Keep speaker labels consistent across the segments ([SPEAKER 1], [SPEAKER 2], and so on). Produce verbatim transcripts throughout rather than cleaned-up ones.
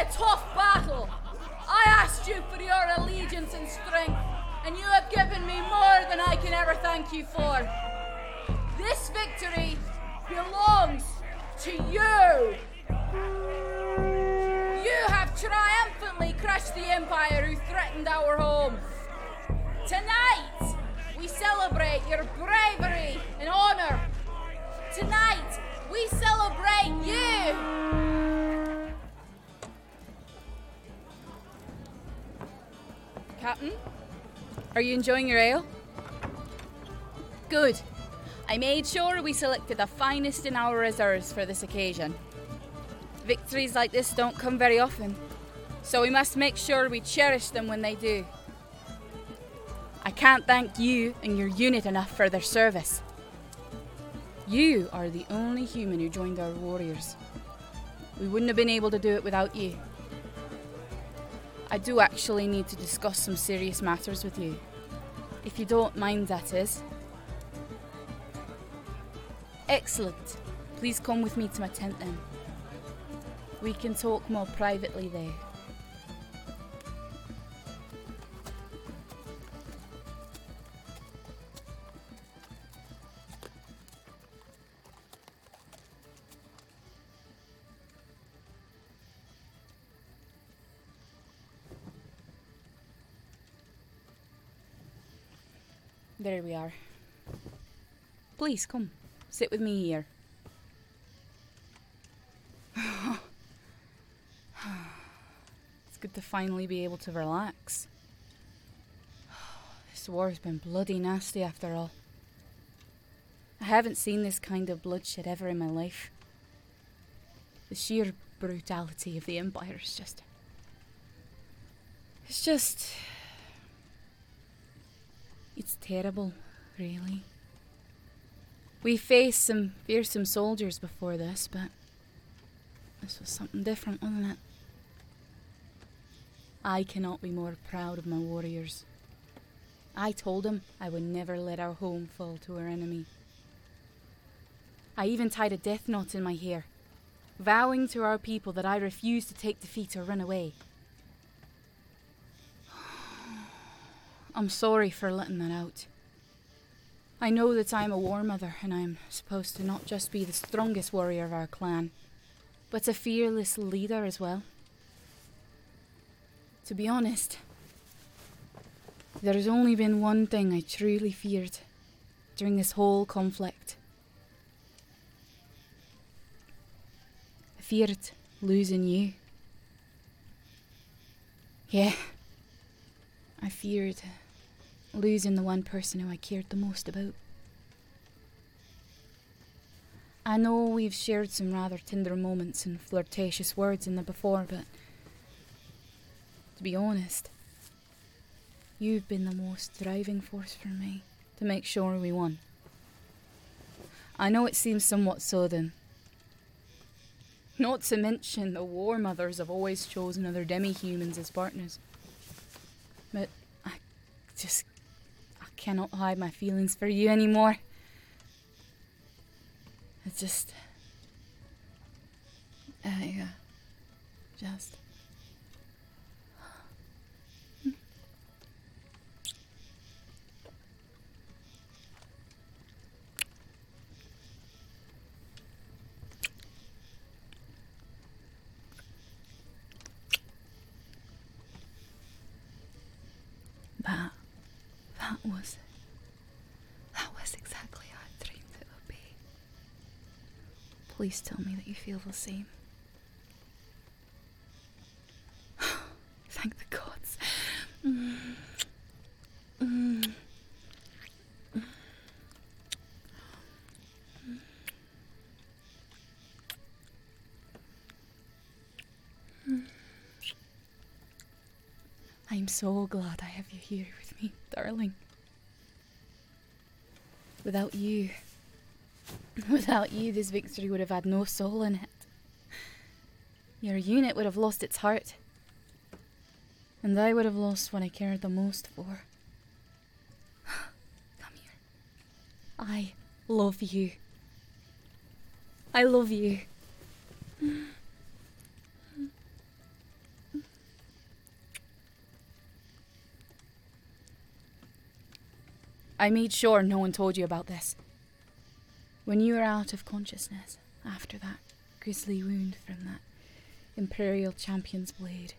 [SPEAKER 1] a tough battle. I asked you for your allegiance and strength, and you have given me more than I can ever thank you for. This victory belongs to you. You have triumphantly crushed the Empire who threatened our home. Tonight, we celebrate your bravery and honor. Tonight, we celebrate you. Captain, are you enjoying your ale? Good. I made sure we selected the finest in our reserves for this occasion. Victories like this don't come very often, so we must make sure we cherish them when they do. I can't thank you and your unit enough for their service. You are the only human who joined our warriors. We wouldn't have been able to do it without you. I do actually need to discuss some serious matters with you. If you don't mind, that is. Excellent. Please come with me to my tent then. We can talk more privately there. There we are. Please, come. Sit with me here. It's good to finally be able to relax. This war's been bloody nasty after all. I haven't seen this kind of bloodshed ever in my life. The sheer brutality of the Empire is just... It's just... It's terrible, really. We faced some fearsome soldiers before this, but this was something different, wasn't it? I cannot be more proud of my warriors. I told them I would never let our home fall to our enemy. I even tied a death knot in my hair, vowing to our people that I refused to take defeat or run away. I'm sorry for letting that out. I know that I'm a war mother and I'm supposed to not just be the strongest warrior of our clan, but a fearless leader as well. To be honest, there's only been one thing I truly feared during this whole conflict. I feared losing you. Yeah, I feared losing the one person who I cared the most about. I know we've shared some rather tender moments and flirtatious words in the before, but to be honest, you've been the most driving force for me to make sure we won. I know it seems somewhat sudden. Not to mention the war mothers have always chosen other demi-humans as partners. But I just... I cannot hide my feelings for you anymore. It's just... I, uh, just... That, that was, that was exactly how I dreamed it would be. Please tell me that you feel the same. Thank the gods. Mm. Mm. I'm so glad I have you here with me, darling. Without you, without you, this victory would have had no soul in it. Your unit would have lost its heart, and I would have lost what I cared the most for. Come here. I love you. I love you. I made sure no one told you about this. When you were out of consciousness, after that grisly wound from that Imperial Champion's blade,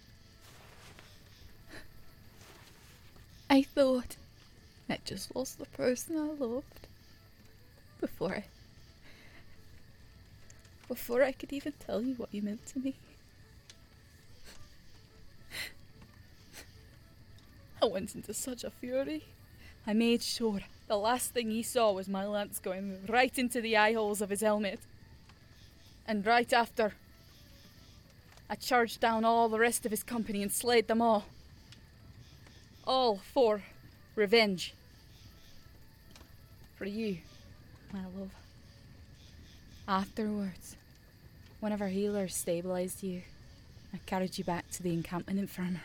[SPEAKER 1] I thought I just lost the person I loved before I... before I could even tell you what you meant to me. I went into such a fury. I made sure the last thing he saw was my lance going right into the eye holes of his helmet. And right after, I charged down all the rest of his company and slayed them all. All for revenge. For you, my love. Afterwards, one of our healers stabilized you. I carried you back to the encampment infirmary.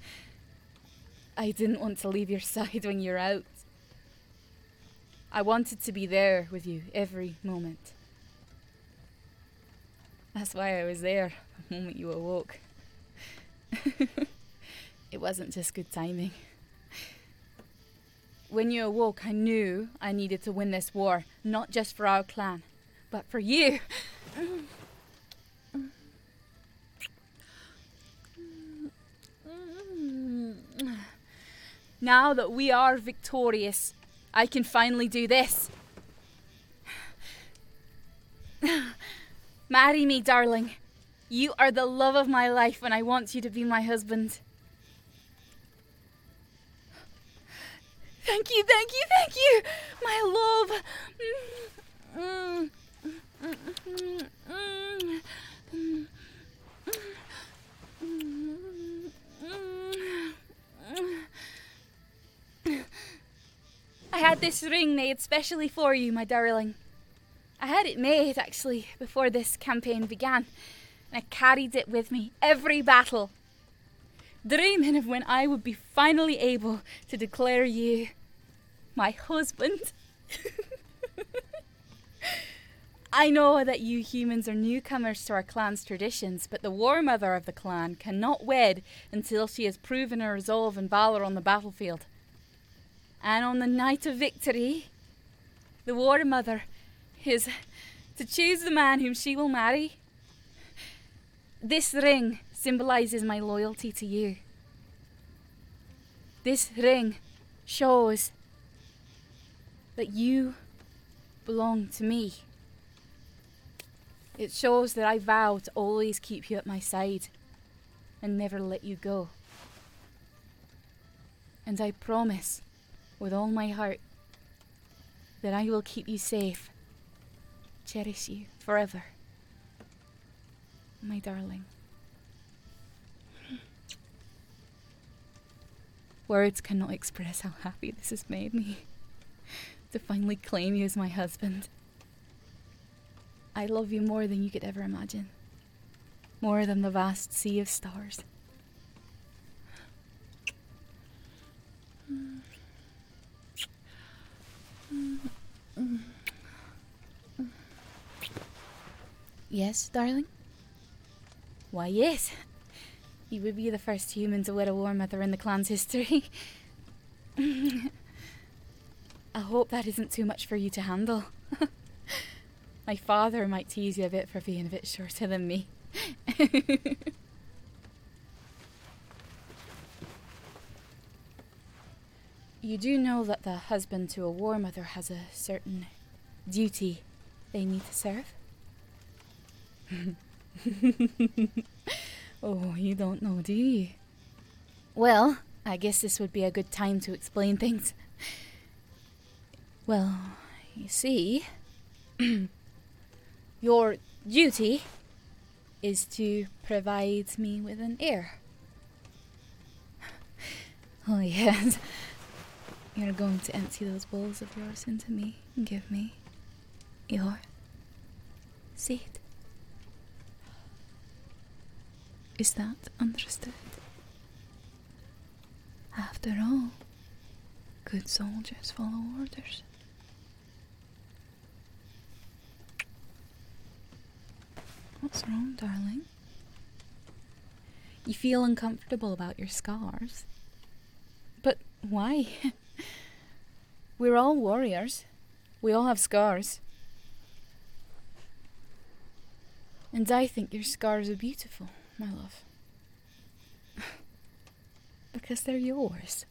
[SPEAKER 1] I didn't want to leave your side when you're out. I wanted to be there with you every moment. That's why I was there the moment you awoke. It wasn't just good timing. When you awoke, I knew I needed to win this war, not just for our clan, but for you. Now that we are victorious, I can finally do this. Marry me, darling. You are the love of my life and I want you to be my husband. Thank you, thank you, thank you, my love. Mm, mm, mm, mm, mm, I had this ring made specially for you, my darling. I had it made, actually, before this campaign began, and I carried it with me every battle, dreaming of when I would be finally able to declare you my husband. I know that you humans are newcomers to our clan's traditions, but the War Mother of the clan cannot wed until she has proven her resolve and valor on the battlefield. And on the night of victory, the War Mother is to choose the man whom she will marry. This ring symbolizes my loyalty to you. This ring shows that you belong to me. It shows that I vow to always keep you at my side and never let you go. And I promise, with all my heart, that I will keep you safe, cherish you forever, my darling. Words cannot express how happy this has made me, to finally claim you as my husband. I love you more than you could ever imagine, more than the vast sea of stars. Yes, darling? Why, yes. You would be the first human to wed a War Mother in the clan's history. I hope that isn't too much for you to handle. My father might tease you a bit for being a bit shorter than me. You do know that the husband to a War Mother has a certain duty they need to serve? Oh, you don't know, do you? Well, I guess this would be a good time to explain things. Well, you see, your duty is to provide me with an heir. Oh yes, you're going to empty those bowls of yours into me and give me your seed. Is that understood? After all, good soldiers follow orders. What's wrong, darling? You feel uncomfortable about your scars? But why? We're all warriors. We all have scars. And I think your scars are beautiful, my love. Because they're yours.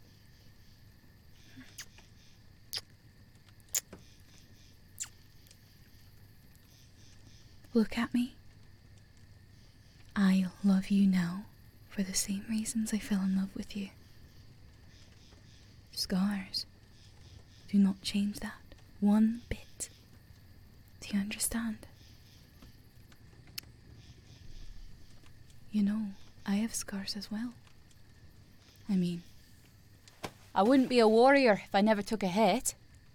[SPEAKER 1] Look at me. I love you now for the same reasons I fell in love with you. Scars do not change that one bit. Do you understand? You know, I have scars as well. I mean, I wouldn't be a warrior if I never took a hit.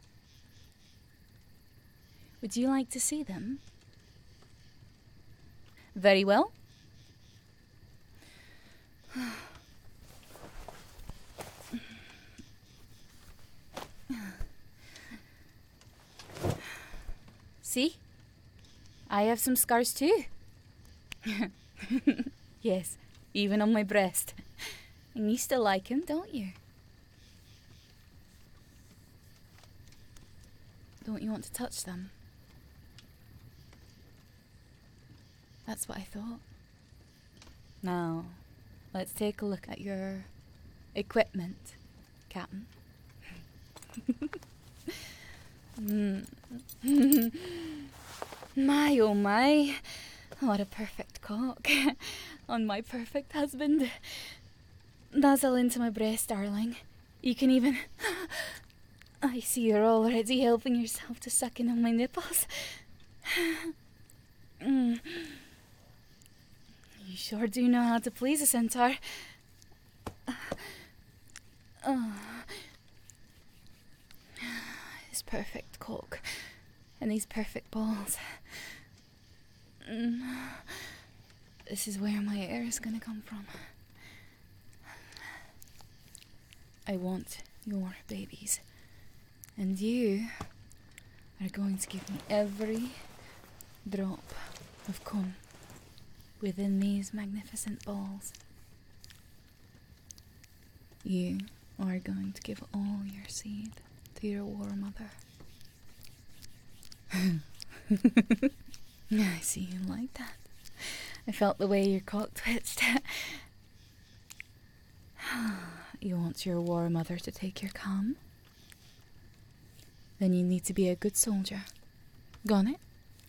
[SPEAKER 1] Would you like to see them? Very well. See? I have some scars too. Yes, even on my breast. And you still like him, don't you? Don't you want to touch them? That's what I thought. Now, let's take a look at your equipment, Captain. mm. My oh my, what a perfect cock on my perfect husband. Nuzzle into my breast, darling. You can even... I see you're already helping yourself to sucking on my nipples. mm. You sure do know how to please a centaur. Oh. His perfect cock and these perfect balls. Mm. This is where my air is gonna come from. I want your babies, and you are going to give me every drop of cum within these magnificent balls. You are going to give all your seed to your war mother. I see you like that. I felt the way your cock twitched. You want your war mother to take your cum? Then you need to be a good soldier. Got it?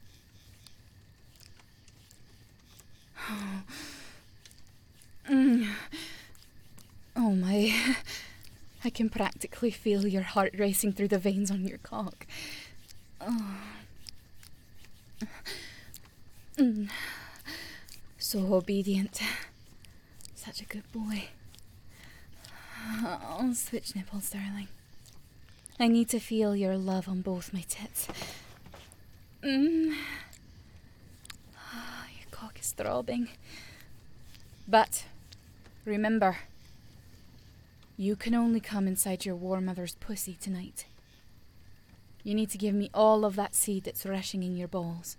[SPEAKER 1] Mm. Oh my. I can practically feel your heart racing through the veins on your cock. Oh. Mm. So obedient. Such a good boy. I'll switch nipples, darling. I need to feel your love on both my tits. Mm. Oh, your cock is throbbing. But remember, you can only come inside your war mother's pussy tonight. You need to give me all of that seed that's rushing in your balls.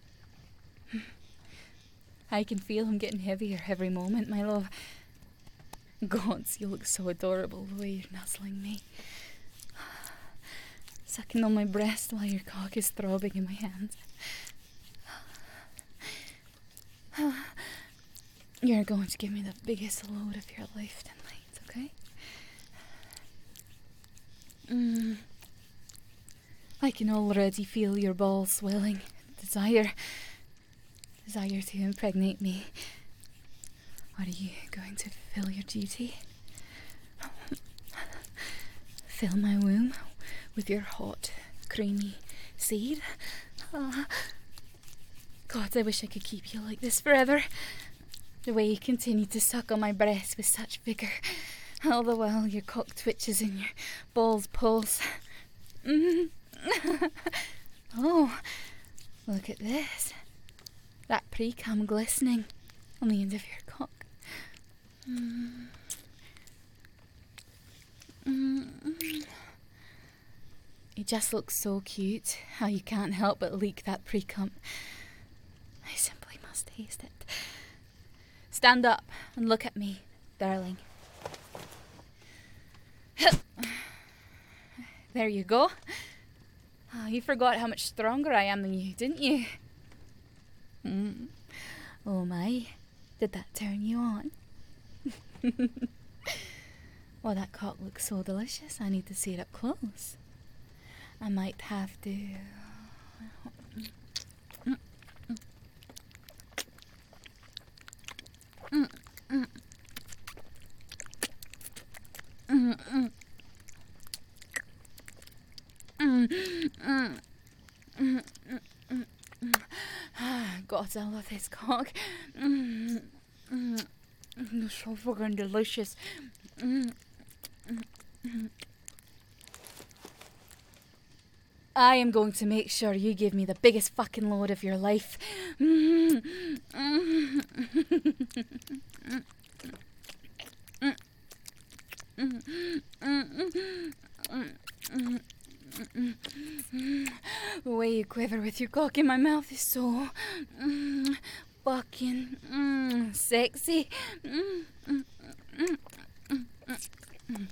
[SPEAKER 1] I can feel him getting heavier every moment, my love. Gods, you look so adorable the way you're nuzzling me. Sucking on my breast while your cock is throbbing in my hands. You're going to give me the biggest load of your life tonight, okay? Mm. I can already feel your balls swelling. Desire. Desire to impregnate me. Are you going to fulfill your duty? Fill my womb with your hot, creamy seed? Oh. God, I wish I could keep you like this forever. The way you continue to suck on my breast with such vigour, all the while your cock twitches and your balls pulse. Mm. Oh, look at this. That pre-cum glistening on the end of your cock. Mm. Mm. It just looks so cute how you can't help but leak that pre-cum. I simply must taste it. Stand up and look at me, darling. There you go. Oh, you forgot how much stronger I am than you, didn't you? Mm. Oh my, did that turn you on? Well, that cock looks so delicious, I need to see it up close. I might have to... Mm, mm. Mm, mm. Mm, mm, mm, mm, mm. God, I love this cock. Mm, mm, mm. It's so fucking delicious. Mm, mm, mm. I am going to make sure you give me the biggest fucking load of your life. Mm, mm, the way you quiver with your cock in my mouth is so mm, fucking mm, sexy. Mm, mm, mm, mm, mm,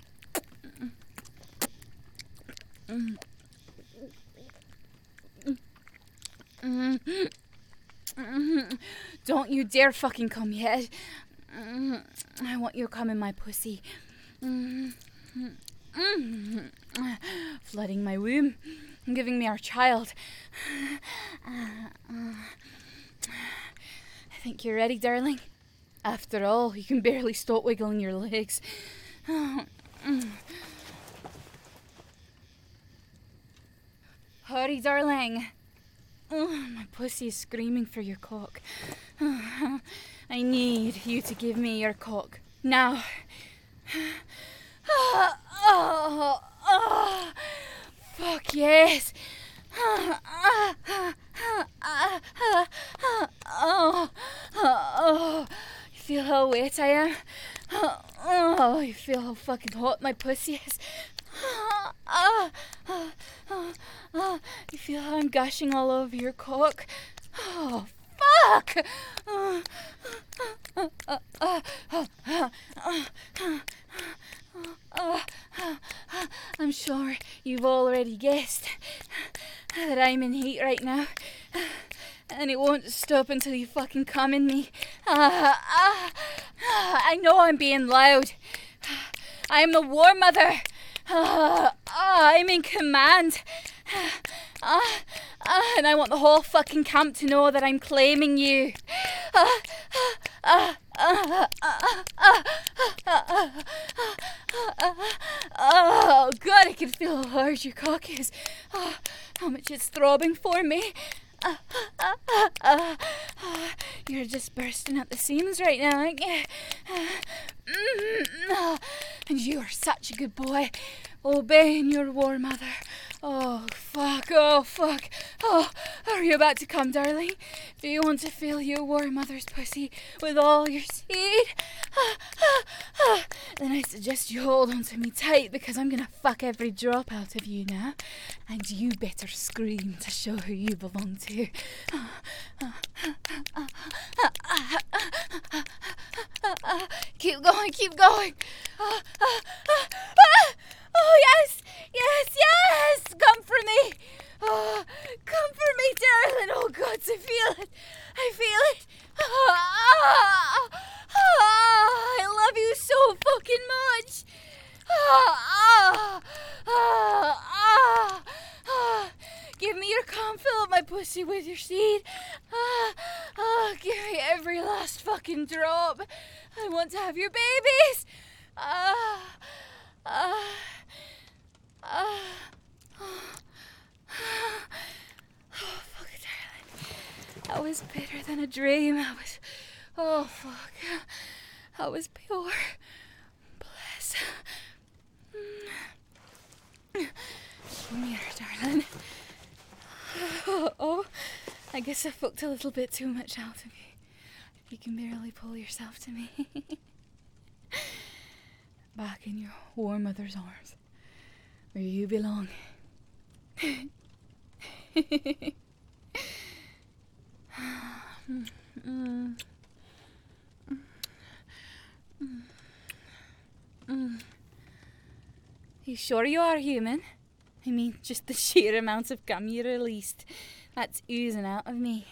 [SPEAKER 1] mm, mm, mm. Don't you dare fucking come yet. Mm, I want you to come in my pussy. Mm, mm, mm, flooding my womb, giving me our child. Uh, uh, I think you're ready, darling. After all, you can barely stop wiggling your legs. Oh, mm. Hurry, darling. Oh, my pussy is screaming for your cock. Oh, I need you to give me your cock. Now. Oh, oh, oh. Fuck yes. Oh, oh, oh. You feel how wet I am? Oh, oh, you feel how fucking hot my pussy is? Oh, oh, oh, oh, oh. You feel how I'm gushing all over your cock? Oh, fuck! Oh, oh, oh, oh, oh, oh, oh, oh, oh. I'm sure you've already guessed that I'm in heat right now. And it won't stop until you fucking come in me. Uh, uh, I know I'm being loud. I am the War Mother. Uh, uh, I'm in command. Uh, uh, and I want the whole fucking camp to know that I'm claiming you. Uh, uh, uh, uh, uh, uh, oh, God, I can feel how hard your cock is. Oh, how much it's throbbing for me. Uh, uh, uh, uh, uh, you're just bursting at the seams right now, aren't you? Uh, mm, uh, and you are such a good boy, obeying your War Mother. Oh, fuck, oh, fuck. Oh, are you about to come, darling? Do you want to fill your War Mother's pussy with all your seed? Ah, ah, ah. Then I suggest you hold on to me tight, because I'm gonna fuck every drop out of you now. And you better scream to show who you belong to. Keep going, keep going. Ah, ah, ah, ah. Oh, yes, yes, yes, come for me. Oh, come for me, darling. Oh, God, to feel it. I feel it. Oh, oh, oh, I love you so fucking much. Oh, oh, oh, oh, oh. Give me your cum, fill up my pussy with your seed. Oh, oh, give me every last fucking drop. I want to have your babies. Ah, uh, ah. Uh, Uh, oh, oh, fuck, darling. That was better than a dream. I was, oh, fuck. I was pure bliss. Come here, darling. Oh, oh, I guess I fucked a little bit too much out of you. If you can barely pull yourself to me. Back in your War Mother's arms. Where you belong. mm, mm, mm, mm. You sure you are human? I mean, just the sheer amount of gum you released. That's oozing out of me.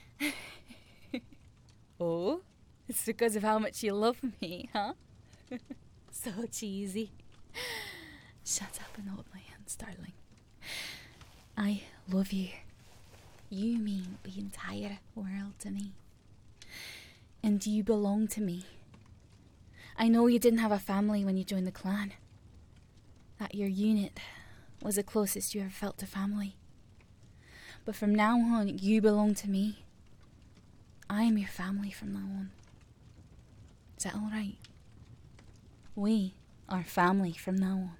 [SPEAKER 1] Oh, it's because of how much you love me, huh? So cheesy. Shut up and hold my hands, darling. I love you. You mean the entire world to me. And you belong to me. I know you didn't have a family when you joined the clan. That your unit was the closest you ever felt to family. But from now on, you belong to me. I am your family from now on. Is that alright? We are family from now on.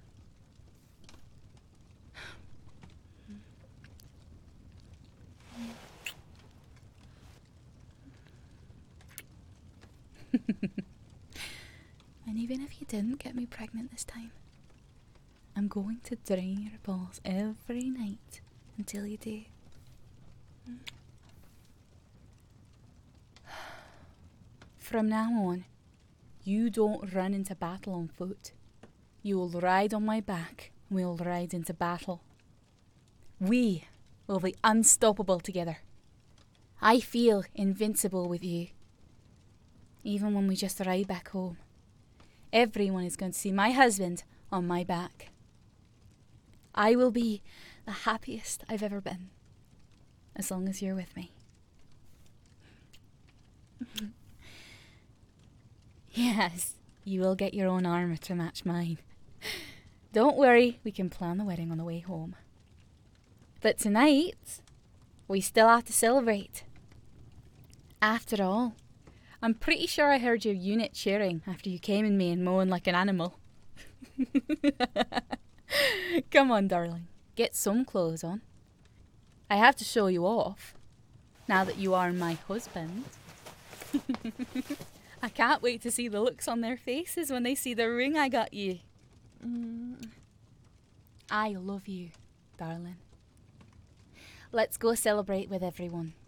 [SPEAKER 1] And even if you didn't get me pregnant this time, I'm going to drain your balls every night until you do. From now on, you don't run into battle on foot. You will ride on my back and we'll ride into battle. We will be unstoppable together. I feel invincible with you. Even when we just ride back home, everyone is going to see my husband on my back. I will be the happiest I've ever been, as long as you're with me. Yes, you will get your own armour to match mine. Don't worry, we can plan the wedding on the way home. But tonight, we still have to celebrate. After all, I'm pretty sure I heard your unit cheering after you came in me and mowing like an animal. Come on, darling. Get some clothes on. I have to show you off, now that you are my husband. I can't wait to see the looks on their faces when they see the ring I got you. Mm. I love you, darling. Let's go celebrate with everyone.